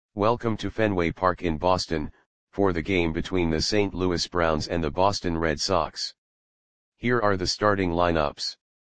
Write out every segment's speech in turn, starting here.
Welcome to Fenway Park in Boston, for the game between the St. Louis Browns and the Boston Red Sox. Here are the starting lineups.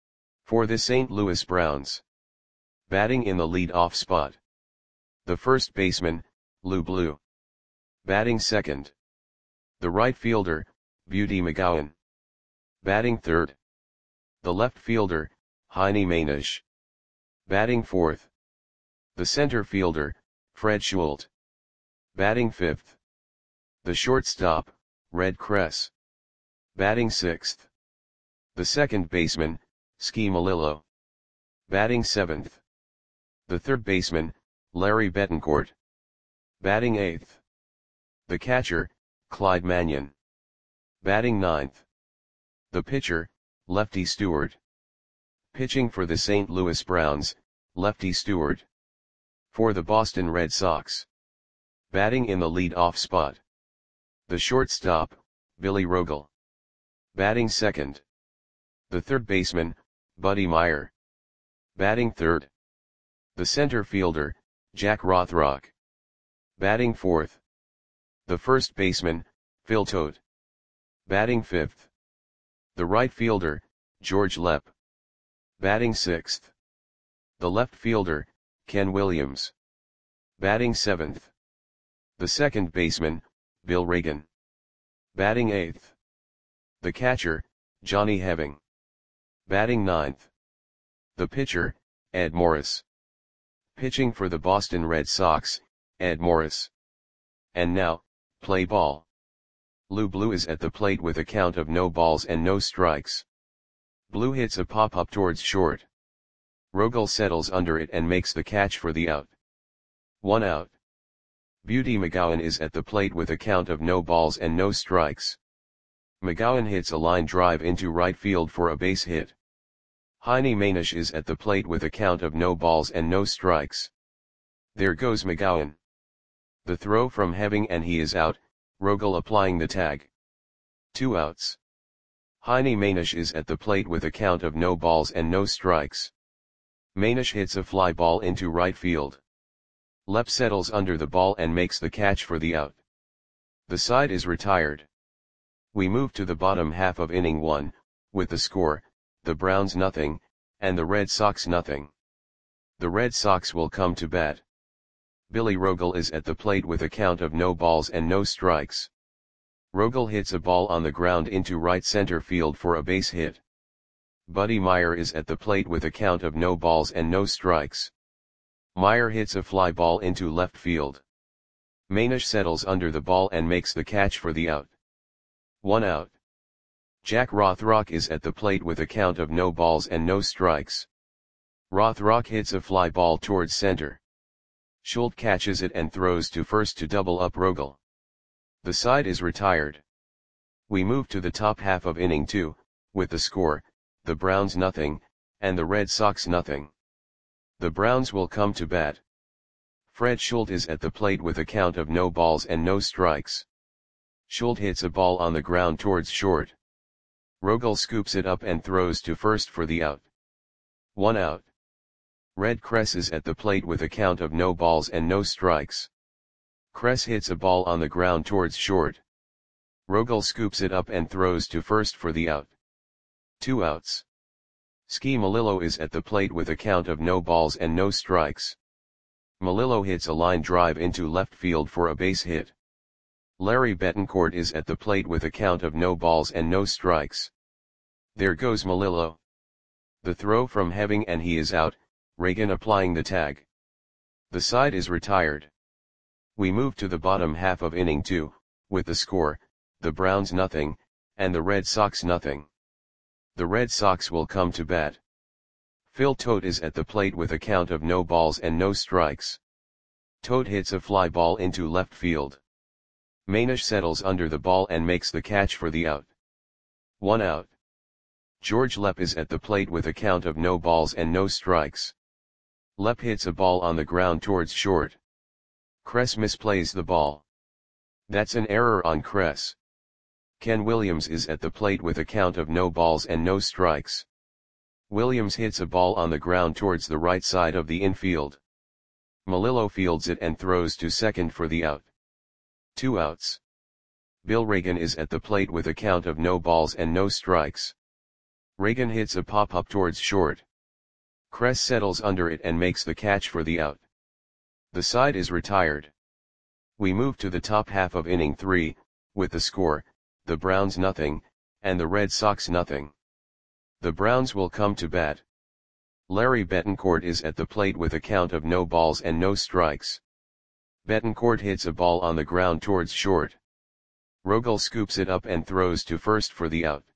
For the St. Louis Browns. Batting in the lead-off spot. The first baseman, Lou Blue. Batting second. The right fielder, Beauty McGowan. Batting third. The left fielder, Heine Manish. Batting fourth. The center fielder, Fred Schult. Batting fifth. The shortstop, Red Kress. Batting sixth. The second baseman, Ski Melillo. Batting seventh. The third baseman, Larry Betancourt. Batting eighth. The catcher, Clyde Mannion. Batting ninth. The pitcher, Lefty Stewart. Pitching for the St. Louis Browns, Lefty Stewart. For the Boston Red Sox. Batting in the lead-off spot. The shortstop, Billy Rogel. Batting second. The third baseman, Buddy Meyer. Batting third. The center fielder, Jack Rothrock. Batting fourth. The first baseman, Phil Todt. Batting fifth. The right fielder, George Lepp. Batting sixth. The left fielder, Ken Williams. Batting seventh. The second baseman, Bill Reagan. Batting eighth. The catcher, Johnny Heving. Batting ninth. The pitcher, Ed Morris. Pitching for the Boston Red Sox, Ed Morris. And now, play ball. Lou Blue is at the plate with a count of no balls and no strikes. Blue hits a pop-up towards short. Rogel settles under it and makes the catch for the out. 1 out. Beauty McGowan is at the plate with a count of no balls and no strikes. McGowan hits a line drive into right field for a base hit. Heine Manish is at the plate with a count of no balls and no strikes. There goes McGowan. The throw from Heving and he is out, Rogel applying the tag. 2 outs. Heine Manish is at the plate with a count of no balls and no strikes. Manish hits a fly ball into right field. Lepp settles under the ball and makes the catch for the out. The side is retired. We move to the bottom half of inning 1, with the score, the Browns nothing, and the Red Sox nothing. The Red Sox will come to bat. Billy Rogel is at the plate with a count of no balls and no strikes. Rogel hits a ball on the ground into right center field for a base hit. Buddy Meyer is at the plate with a count of no balls and no strikes. Meyer hits a fly ball into left field. Manish settles under the ball and makes the catch for the out. 1 out. Jack Rothrock is at the plate with a count of no balls and no strikes. Rothrock hits a fly ball towards center. Schult catches it and throws to first to double up Rogel. The side is retired. We move to the top half of inning 2, with the score, the Browns nothing, and the Red Sox nothing. The Browns will come to bat. Fred Schult is at the plate with a count of no balls and no strikes. Schult hits a ball on the ground towards short. Rogel scoops it up and throws to first for the out. 1 out. Red Kress is at the plate with a count of no balls and no strikes. Kress hits a ball on the ground towards short. Rogel scoops it up and throws to first for the out. 2 outs. Ski Melillo is at the plate with a count of no balls and no strikes. Melillo hits a line drive into left field for a base hit. Larry Betancourt is at the plate with a count of no balls and no strikes. There goes Melillo. The throw from Heving and he is out, Reagan applying the tag. The side is retired. We move to the bottom half of inning 2, with the score, the Browns nothing, and the Red Sox nothing. The Red Sox will come to bat. Phil Todt is at the plate with a count of no balls and no strikes. Todt hits a fly ball into left field. Manish settles under the ball and makes the catch for the out. 1 out. George Lepp is at the plate with a count of no balls and no strikes. Lepp hits a ball on the ground towards short. Kress misplays the ball. That's an error on Kress. Ken Williams is at the plate with a count of no balls and no strikes. Williams hits a ball on the ground towards the right side of the infield. Melillo fields it and throws to second for the out. 2 outs. Bill Reagan is at the plate with a count of no balls and no strikes. Reagan hits a pop-up towards short. Kress settles under it and makes the catch for the out. The side is retired. We move to the top half of inning 3, with the score, the Browns nothing, and the Red Sox nothing. The Browns will come to bat. Larry Betancourt is at the plate with a count of no balls and no strikes. Betancourt hits a ball on the ground towards short. Rogel scoops it up and throws to first for the out.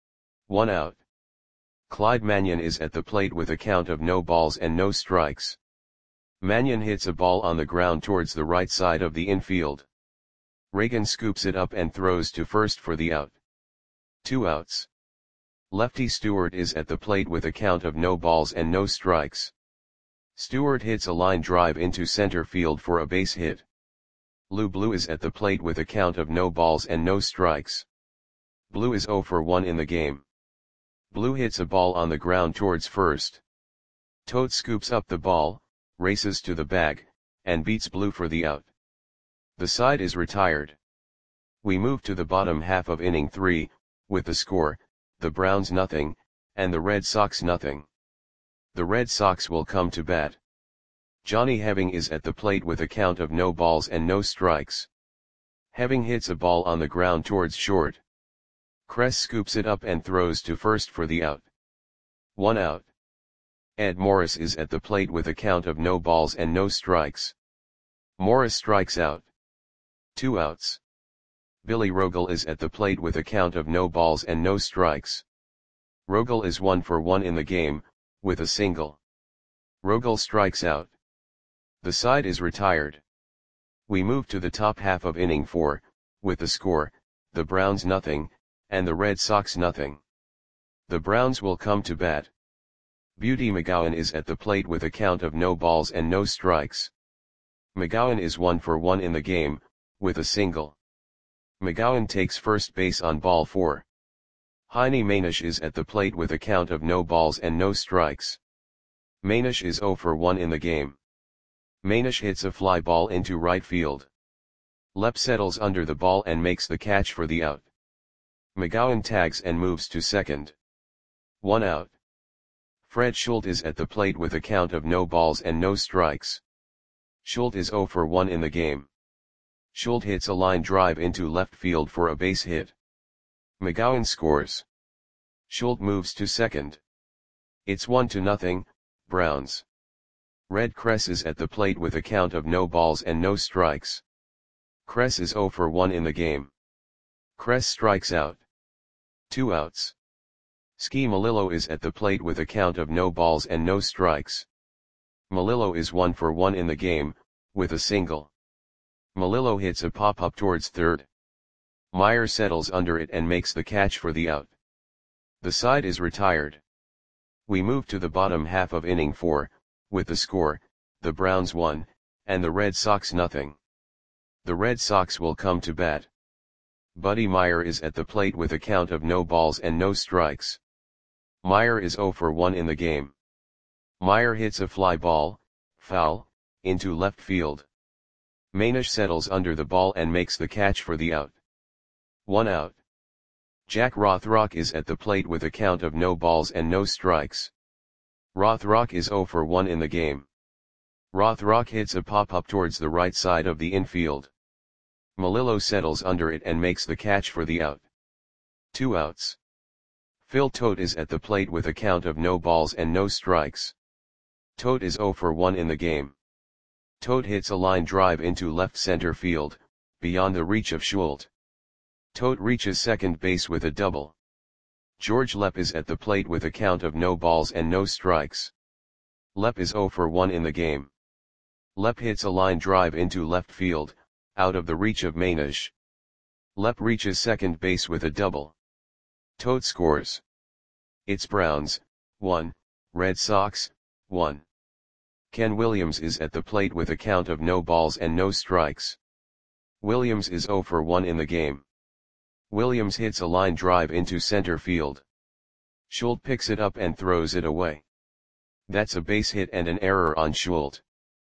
1 out. Clyde Mannion is at the plate with a count of no balls and no strikes. Mannion hits a ball on the ground towards the right side of the infield. Reagan scoops it up and throws to first for the out. 2 outs. Lefty Stewart is at the plate with a count of no balls and no strikes. Stewart hits a line drive into center field for a base hit. Lou Blue is at the plate with a count of no balls and no strikes. Blue is 0 for 1 in the game. Blue hits a ball on the ground towards first. Toad scoops up the ball, races to the bag, and beats Blue for the out. The side is retired. We move to the bottom half of inning 3, with the score, the Browns nothing, and the Red Sox nothing. The Red Sox will come to bat. Johnny Heving is at the plate with a count of no balls and no strikes. Heving hits a ball on the ground towards short. Kress scoops it up and throws to first for the out. 1 out. Ed Morris is at the plate with a count of no balls and no strikes. Morris strikes out. 2 outs. Billy Rogel is at the plate with a count of no balls and no strikes. Rogel is 1 for 1 in the game, with a single. Rogel strikes out. The side is retired. We move to the top half of inning 4, with the score, the Browns nothing, and the Red Sox nothing. The Browns will come to bat. Beauty McGowan is at the plate with a count of no balls and no strikes. McGowan is 1 for 1 in the game, with a single. McGowan takes first base on ball 4. Heine Manish is at the plate with a count of no balls and no strikes. Manish is 0 for 1 in the game. Manish hits a fly ball into right field. Lepp settles under the ball and makes the catch for the out. McGowan tags and moves to second. 1 out. Fred Schultz is at the plate with a count of no balls and no strikes. Schultz is 0 for 1 in the game. Schultz hits a line drive into left field for a base hit. McGowan scores. Schultz moves to second. It's 1-0, Browns. Red Kress is at the plate with a count of no balls and no strikes. Kress is 0 for 1 in the game. Kress strikes out. 2 outs. Ski Melillo is at the plate with a count of no balls and no strikes. Melillo is 1 for 1 in the game, with a single. Melillo hits a pop-up towards third. Meyer settles under it and makes the catch for the out. The side is retired. We move to the bottom half of inning 4, with the score, the Browns 1, and the Red Sox nothing. The Red Sox will come to bat. Buddy Meyer is at the plate with a count of no balls and no strikes. Meyer is 0 for 1 in the game. Meyer hits a fly ball, foul, into left field. Manish settles under the ball and makes the catch for the out. 1 out. Jack Rothrock is at the plate with a count of no balls and no strikes. Rothrock is 0 for 1 in the game. Rothrock hits a pop-up towards the right side of the infield. Melillo settles under it and makes the catch for the out. 2 outs. Phil Tote is at the plate with a count of no balls and no strikes. Tote is 0 for 1 in the game. Tote hits a line drive into left center field, beyond the reach of Schultz. Tote reaches second base with a double. George Lepp is at the plate with a count of no balls and no strikes. Lepp is 0 for 1 in the game. Lepp hits a line drive into left field, out of the reach of Manish. Lepp reaches second base with a double. Tote scores. It's Browns, 1, Red Sox, 1. Ken Williams is at the plate with a count of no balls and no strikes. Williams is 0 for 1 in the game. Williams hits a line drive into center field. Schultz picks it up and throws it away. That's a base hit and an error on Schultz.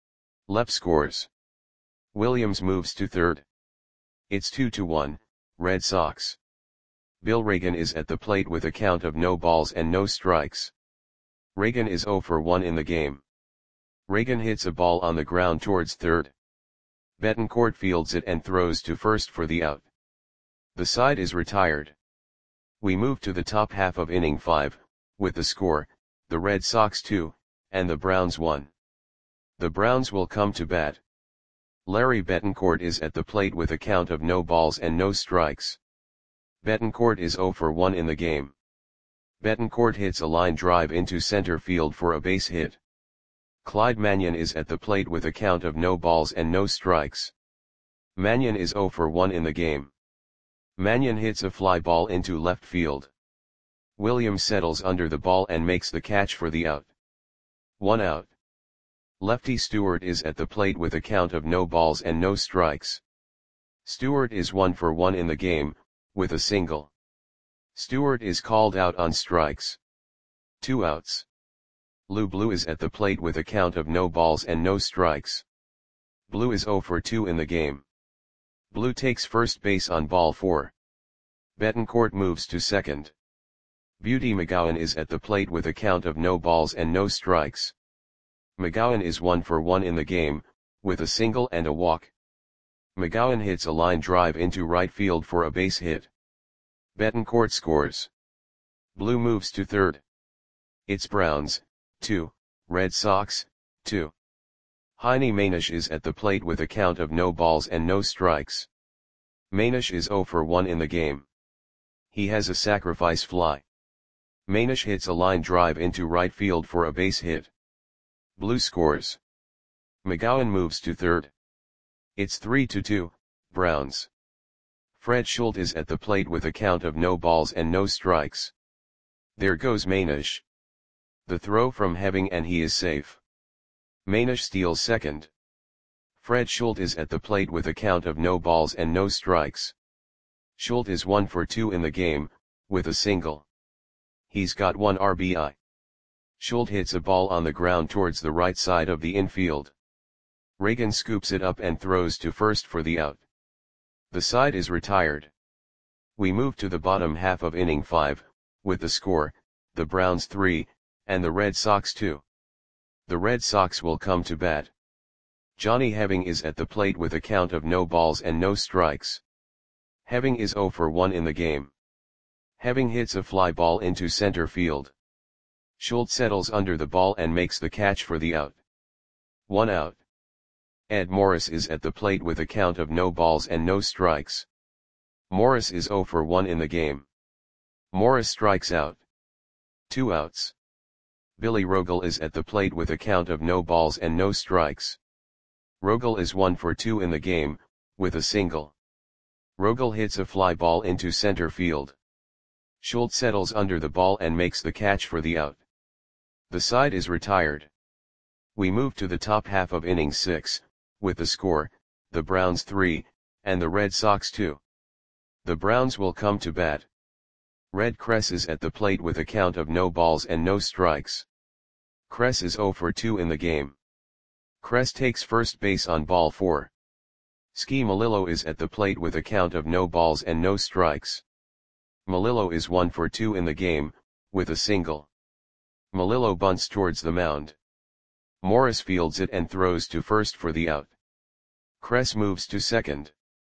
Lep scores. Williams moves to third. It's 2-1, Red Sox. Bill Reagan is at the plate with a count of no balls and no strikes. Reagan is 0 for 1 in the game. Reagan hits a ball on the ground towards third. Betancourt fields it and throws to first for the out. The side is retired. We move to the top half of inning 5, with the score, the Red Sox 2, and the Browns 1. The Browns will come to bat. Larry Betancourt is at the plate with a count of no balls and no strikes. Betancourt is 0 for 1 in the game. Betancourt hits a line drive into center field for a base hit. Clyde Mannion is at the plate with a count of no balls and no strikes. Mannion is 0 for 1 in the game. Mannion hits a fly ball into left field. Williams settles under the ball and makes the catch for the out. 1 out. Lefty Stewart is at the plate with a count of no balls and no strikes. Stewart is 1 for 1 in the game, with a single. Stewart is called out on strikes. 2 outs. Lou Blue is at the plate with a count of no balls and no strikes. Blue is 0 for 2 in the game. Blue takes first base on ball 4. Betancourt moves to second. Beauty McGowan is at the plate with a count of no balls and no strikes. McGowan is 1 for 1 in the game, with a single and a walk. McGowan hits a line drive into right field for a base hit. Betancourt scores. Blue moves to third. It's Browns, 2, Red Sox, 2. Heine Manish is at the plate with a count of no balls and no strikes. Manish is 0 for 1 in the game. He has a sacrifice fly. Manish hits a line drive into right field for a base hit. Blue scores. McGowan moves to third. It's 3-2, Browns. Fred Schultz is at the plate with a count of no balls and no strikes. There goes Manish. The throw from Heving and he is safe. Manish steals second. Fred Schultz is at the plate with a count of no balls and no strikes. Schultz is 1 for 2 in the game, with a single. He's got 1 RBI. Schultz hits a ball on the ground towards the right side of the infield. Reagan scoops it up and throws to first for the out. The side is retired. We move to the bottom half of inning 5, with the score, the Browns 3, and the Red Sox 2. The Red Sox will come to bat. Johnny Heving is at the plate with a count of no balls and no strikes. Heving is 0 for 1 in the game. Heving hits a fly ball into center field. Schultz settles under the ball and makes the catch for the out. 1 out. Ed Morris is at the plate with a count of no balls and no strikes. Morris is 0 for 1 in the game. Morris strikes out. 2 outs. Billy Rogel is at the plate with a count of no balls and no strikes. Rogel is 1 for 2 in the game, with a single. Rogel hits a fly ball into center field. Schultz settles under the ball and makes the catch for the out. The side is retired. We move to the top half of inning 6, with the score, the Browns 3, and the Red Sox 2. The Browns will come to bat. Red Kress is at the plate with a count of no balls and no strikes. Kress is 0 for 2 in the game. Kress takes first base on ball 4. Ski Malillo is at the plate with a count of no balls and no strikes. Malillo is 1 for 2 in the game, with a single. Malillo bunts towards the mound. Morris fields it and throws to first for the out. Kress moves to second.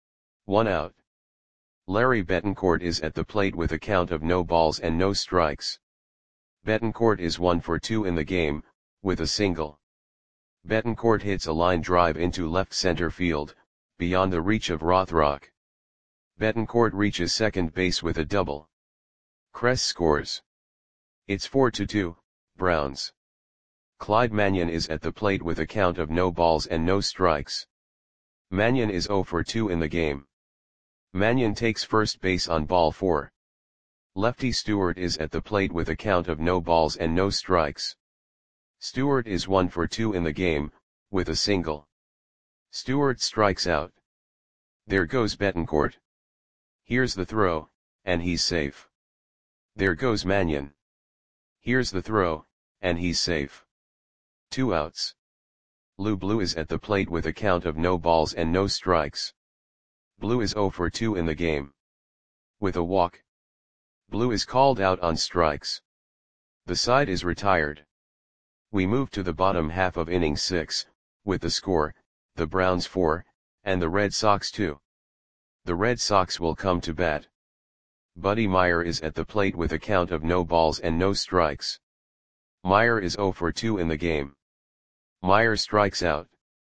1 out. Larry Betancourt is at the plate with a count of no balls and no strikes. Betancourt is 1 for 2 in the game, with a single. Betancourt hits a line drive into left center field, beyond the reach of Rothrock. Betancourt reaches second base with a double. Kress scores. It's 4-2, Browns. Clyde Mannion is at the plate with a count of no balls and no strikes. Mannion is 0 for 2 in the game. Mannion takes first base on ball 4. Lefty Stewart is at the plate with a count of no balls and no strikes. Stewart is 1 for 2 in the game, with a single. Stewart strikes out. There goes Betancourt. Here's the throw, and he's safe. There goes Mannion. Here's the throw, and he's safe. 2 outs. Blue is at the plate with a count of no balls and no strikes. Blue is 0 for 2 in the game. With a walk, Blue is called out on strikes. The side is retired. We move to the bottom half of inning 6, with the score, the Browns 4, and the Red Sox 2. The Red Sox will come to bat. Buddy Meyer is at the plate with a count of no balls and no strikes. Meyer is 0 for 2 in the game. Meyer strikes out.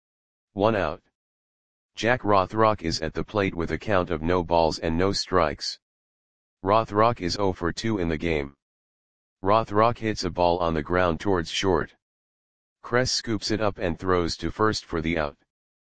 1 out. Jack Rothrock is at the plate with a count of no balls and no strikes. Rothrock is 0 for 2 in the game. Rothrock hits a ball on the ground towards short. Kress scoops it up and throws to first for the out.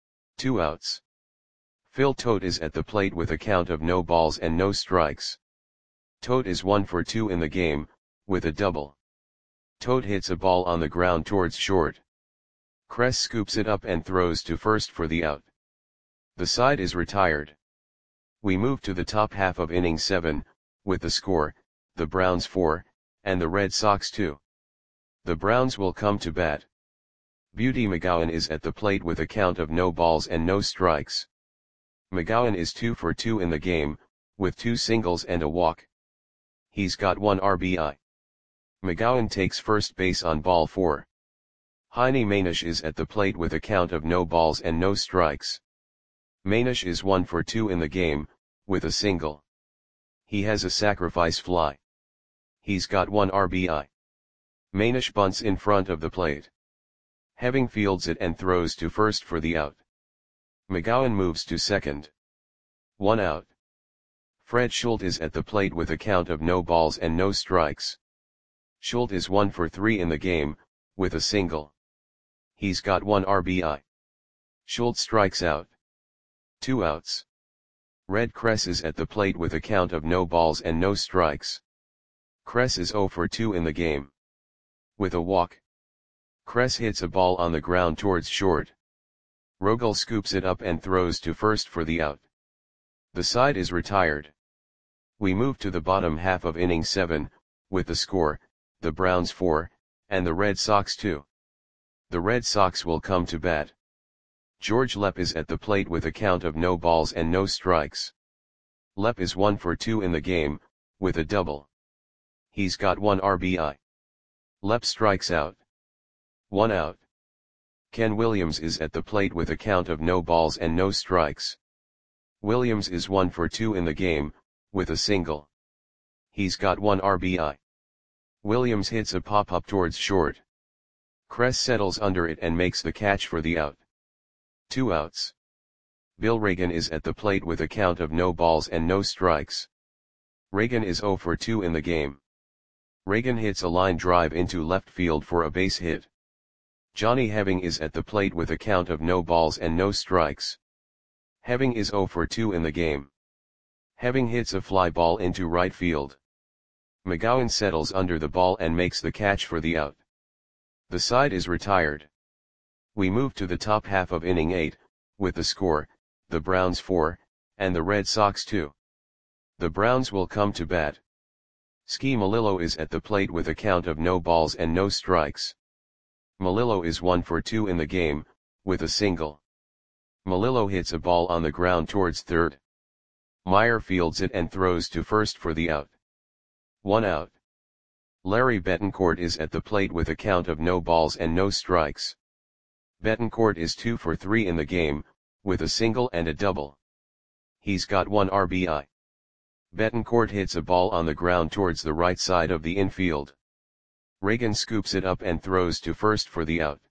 2 outs. Phil Tote is at the plate with a count of no balls and no strikes. Tote is 1 for 2 in the game, with a double. Tote hits a ball on the ground towards short. Kress scoops it up and throws to first for the out. The side is retired. We move to the top half of inning 7, with the score, the Browns 4, and the Red Sox 2. The Browns will come to bat. Beauty McGowan is at the plate with a count of no balls and no strikes. McGowan is 2 for 2 in the game, with 2 singles and a walk. He's got 1 RBI. McGowan takes first base on ball 4. Heine Manish is at the plate with a count of no balls and no strikes. Manish is 1 for 2 in the game, with a single. He has a sacrifice fly. He's got 1 RBI. Manish bunts in front of the plate. Heving fields it and throws to first for the out. McGowan moves to second. 1 out. Fred Schultz is at the plate with a count of no balls and no strikes. Schultz is 1 for 3 in the game, with a single. He's got 1 RBI. Schultz strikes out. 2 outs. Red Kress is at the plate with a count of no balls and no strikes. Kress is 0 for 2 in the game. With a walk, Kress hits a ball on the ground towards short. Rogel scoops it up and throws to first for the out. The side is retired. We move to the bottom half of inning 7, with the score, the Browns 4, and the Red Sox 2. The Red Sox will come to bat. George Lepp is at the plate with a count of no balls and no strikes. Lepp is 1 for 2 in the game, with a double. He's got 1 RBI. Lepp strikes out. 1 out. Ken Williams is at the plate with a count of no balls and no strikes. Williams is 1 for 2 in the game, with a single. He's got 1 RBI. Williams hits a pop-up towards short. Kress settles under it and makes the catch for the out. 2 outs. Bill Reagan is at the plate with a count of no balls and no strikes. Reagan is 0 for 2 in the game. Reagan hits a line drive into left field for a base hit. Johnny Heving is at the plate with a count of no balls and no strikes. Heving is 0 for 2 in the game. Heving hits a fly ball into right field. McGowan settles under the ball and makes the catch for the out. The side is retired. We move to the top half of inning 8, with the score, the Browns 4, and the Red Sox 2. The Browns will come to bat. Ski Melillo is at the plate with a count of no balls and no strikes. Melillo is 1 for 2 in the game, with a single. Melillo hits a ball on the ground towards third. Meyer fields it and throws to first for the out. 1 out. Larry Betancourt is at the plate with a count of no balls and no strikes. Betancourt is 2 for 3 in the game, with a single and a double. He's got 1 RBI. Betancourt hits a ball on the ground towards the right side of the infield. Reagan scoops it up and throws to first for the out.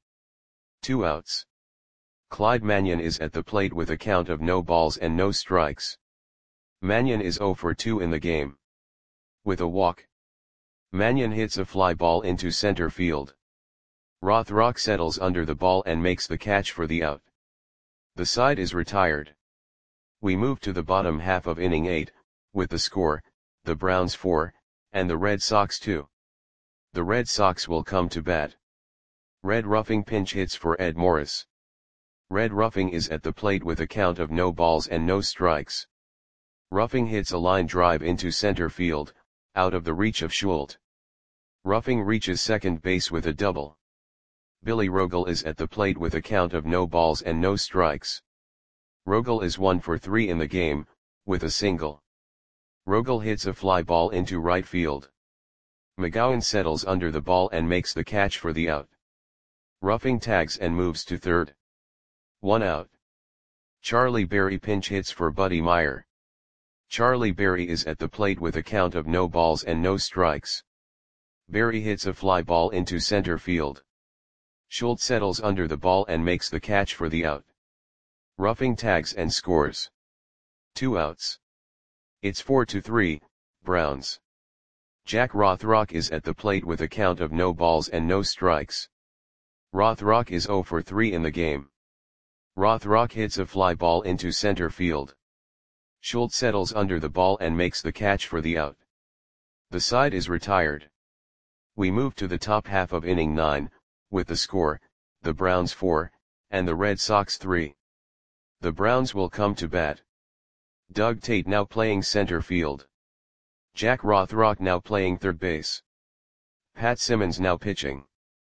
2 outs. Clyde Mannion is at the plate with a count of no balls and no strikes. Mannion is 0 for 2 in the game. With a walk, Mannion hits a fly ball into center field. Rothrock settles under the ball and makes the catch for the out. The side is retired. We move to the bottom half of inning 8, with the score, the Browns 4, and the Red Sox 2. The Red Sox will come to bat. Red Ruffing pinch hits for Ed Morris. Red Ruffing is at the plate with a count of no balls and no strikes. Ruffing hits a line drive into center field, out of the reach of Schultz. Ruffing reaches second base with a double. Billy Rogel is at the plate with a count of no balls and no strikes. Rogel is 1 for 3 in the game, with a single. Rogel hits a fly ball into right field. McGowan settles under the ball and makes the catch for the out. Ruffing tags and moves to third. 1 out. Charlie Berry pinch hits for Buddy Meyer. Charlie Berry is at the plate with a count of no balls and no strikes. Berry hits a fly ball into center field. Schultz settles under the ball and makes the catch for the out. Ruffing tags and scores. 2 outs. It's 4-3, Browns. Jack Rothrock is at the plate with a count of no balls and no strikes. Rothrock is 0 for 3 in the game. Rothrock hits a fly ball into center field. Schultz settles under the ball and makes the catch for the out. The side is retired. We move to the top half of inning 9, with the score, the Browns 4, and the Red Sox 3. The Browns will come to bat. Doug Tate now playing center field. Jack Rothrock now playing third base. Pat Simmons now pitching.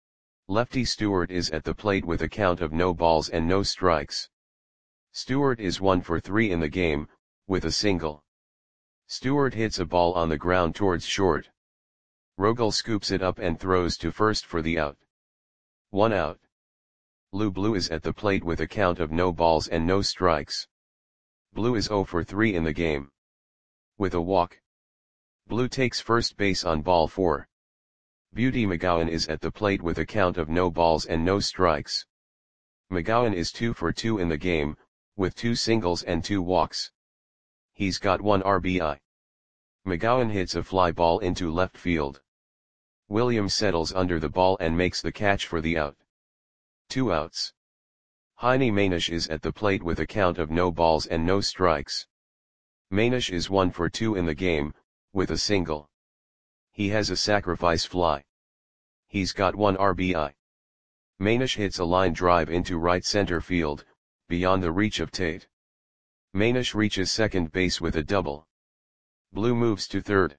Lefty Stewart is at the plate with a count of no balls and no strikes. Stewart is 1 for 3 in the game, with a single. Stewart hits a ball on the ground towards short. Rogel scoops it up and throws to first for the out. 1 out. Lou Blue is at the plate with a count of no balls and no strikes. Blue is 0 for 3 in the game. With a walk. Blue takes first base on ball 4. Beauty McGowan is at the plate with a count of no balls and no strikes. McGowan is 2 for 2 in the game, with 2 singles and 2 walks. He's got 1 RBI. McGowan hits a fly ball into left field. Williams settles under the ball and makes the catch for the out. 2 outs. Heine Manish is at the plate with a count of no balls and no strikes. Manish is 1 for 2 in the game, with a single. He has a sacrifice fly. He's got 1 RBI. Manish hits a line drive into right center field, beyond the reach of Tate. Manish reaches second base with a double. Blue moves to third.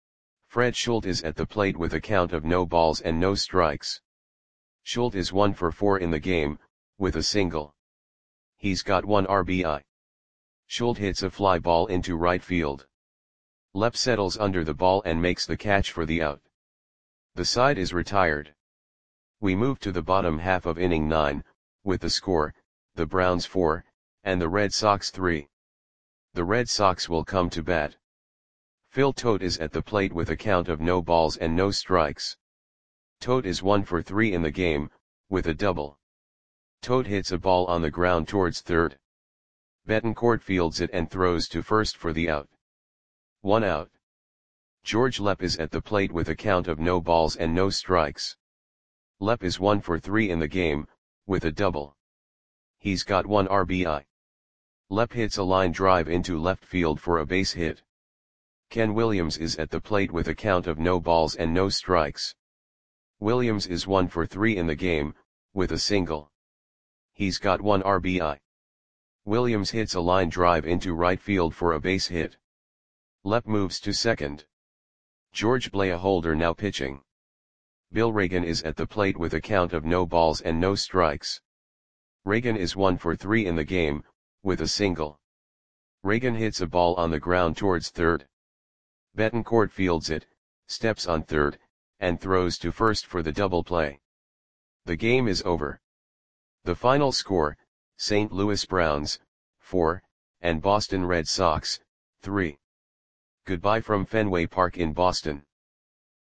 Fred Schultz is at the plate with a count of no balls and no strikes. Schultz is 1 for 4 in the game, with a single. He's got 1 RBI. Schultz hits a fly ball into right field. Lepp settles under the ball and makes the catch for the out. The side is retired. We move to the bottom half of inning 9, with the score, the Browns 4, and the Red Sox 3. The Red Sox will come to bat. Phil Tote is at the plate with a count of no balls and no strikes. Tote is 1 for 3 in the game, with a double. Tote hits a ball on the ground towards third. Betancourt fields it and throws to first for the out. 1 out. George Lepp is at the plate with a count of no balls and no strikes. Lepp is 1 for 3 in the game, with a double. He's got 1 RBI. Lepp hits a line drive into left field for a base hit. Ken Williams is at the plate with a count of no balls and no strikes. Williams is 1 for 3 in the game, with a single. He's got 1 RBI. Williams hits a line drive into right field for a base hit. Lepp moves to second. George Blaholder now pitching. Bill Reagan is at the plate with a count of no balls and no strikes. Reagan is 1 for 3 in the game, with a single. Reagan hits a ball on the ground towards third. Betancourt fields it, steps on third, and throws to first for the double play. The game is over. The final score, St. Louis Browns, 4, and Boston Red Sox, 3. Goodbye from Fenway Park in Boston.